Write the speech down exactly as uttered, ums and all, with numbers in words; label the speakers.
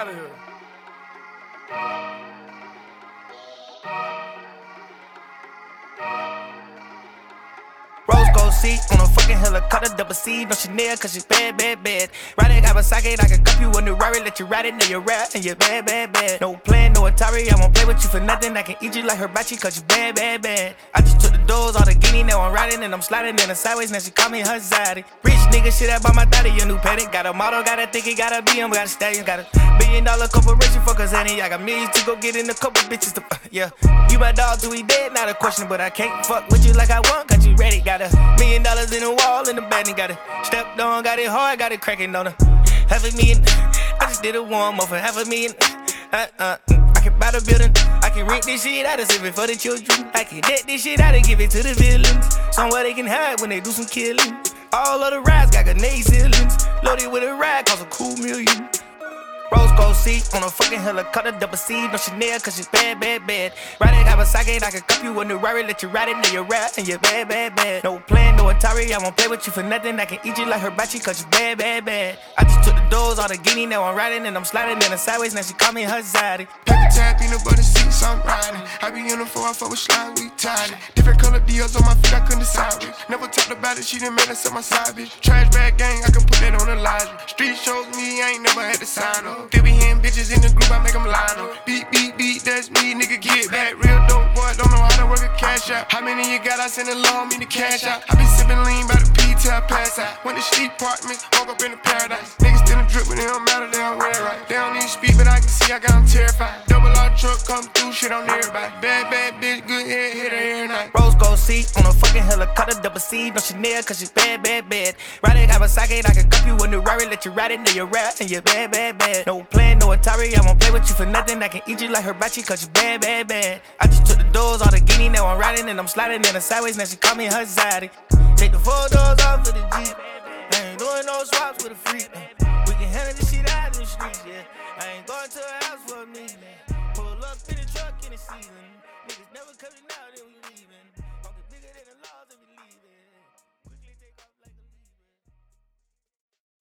Speaker 1: out of here.
Speaker 2: Rose gold seat on a fucking helicopter, double C, no Chanel, cause you bad, bad, bad. Riding Kawasaki, I can cup you a new Rari, let you ride it, now you're rap, and you're bad, bad, bad. No plan, no Atari, I won't play with you for nothing, I can eat you like hibachi, cause you bad, bad, bad. I just took the doors, all the guinea, now I'm riding, and I'm sliding in the sideways, now she call me her zaddy. Rich nigga, shit, I bought my daddy, a new paddock, got a model, got a think it got a B M, got a stallion, got a billion dollar corporation, fuck us, Annie, I got millions to go get in a couple bitches to, uh, yeah. You my dog till we dead, not a question, but I can't fuck with you like I want, cause you ready, got a million dollars in the wall in the bed and got it stepped on, got it hard, got it cracking on her. Half a million, I just did a warm up for half a million. Uh, uh, I can buy the building, I can rent this shit out and save it for the children. I can debt this shit out and give it to the villains, somewhere they can hide when they do some killing. All of the rides got grenade ceilings, loaded with a ride, cost a cool million. Rose gold seat on a fucking helicopter, double C, no Chanel, cause you bad, bad, bad. Riding Kawasaki, I can cup you a new Rari, let you ride it, now you're rap, and you're bad, bad, bad. No plan, no Atari, I won't play with you for nothing, I can eat you like hibachi, cause you bad, bad, bad. I just took the doors, all the guinea, now I'm riding, and I'm sliding in the sideways, now she call me her zaddy.
Speaker 3: Paper tag, peanut butter seats, I'm riding. I be in the four, I fuck with slime, we tied it. Different color deals on my feet, I couldn't decide with. Never talked about it, she done made us up my side, bitch. Trash bag gang, I can put that on the line. Street shows me, I ain't never had to sign up. They be hearing bitches in the group, I make them line up. Beat, beat, beat, that's me, nigga, get back. Real dope boy, don't know how to work a cash out. How many you got? I send a loan, me to cash out. I been sipping lean by the P till I pass out. Went to street apartments, woke up in the paradise. Niggas still drip, but they don't matter, they don't wear it right. They don't need to speak, but I can see I got them terrified. Double R truck, come through, shit on everybody. Bad, bad bitch, good head, hit her every night.
Speaker 2: Rose gold seat on a fucking helicopter, double C, no Chanel, cause you bad, bad, bad. Riding Kawasaki, I can cup you a new Rari, let you ride it, now you're rap, and you're bad, bad, bad. No plan, no Atari, I won't play with you for nothing, I can eat you like hibachi, cause you bad, bad, bad. I just took the doors, all the guinea, now I'm riding, and I'm sliding in the sideways, now she call me her zaddy. Take the four doors off of the Jeep, I ain't doing no swaps with a freak. We can handle this shit out in the streets, yeah. I ain't going to a house for a meeting. Pull up in the truck in the season, niggas never coming.